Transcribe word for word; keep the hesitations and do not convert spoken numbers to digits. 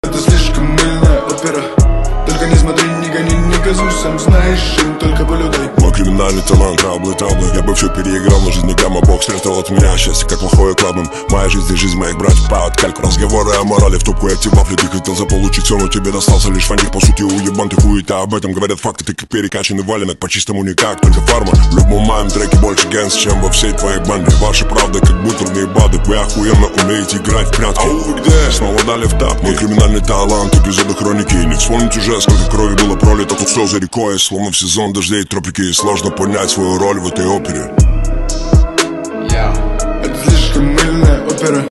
Это слишком мыльная опера. Только не смотри, не гони, не газуй, сам знаешь, им только волю дай. Мой криминальный талант, траблы, траблы. Я бы все переиграл, но жизнь не гамма. Бог спрятал от меня счастье, как плохое клабом. Моя жизнь и жизнь моих братьев падают кальку. Разговоры о морали в тупку, эти вафли. Ты хотел заполучить все, но тебе достался лишь фантик. По сути, уебан ты хуета, об этом говорят факты. Ты как перекачанный валенок, по-чистому никак, только фарма. В любом моем треке больше гэнс, чем во всей твоей банде. Ваши правды, как бутерные бады. Вы охуенно умеете играть в прятки. Ау, где? Снова дали в тапки. Мой криминальный талант, эпизоды хроники. Не вспомнить уже, сколько крови было пролито. Тут все за рекой, словно в сезон дождей тропики. Сложно понять свою роль в этой опере. Yeah. Это слишком мыльная опера.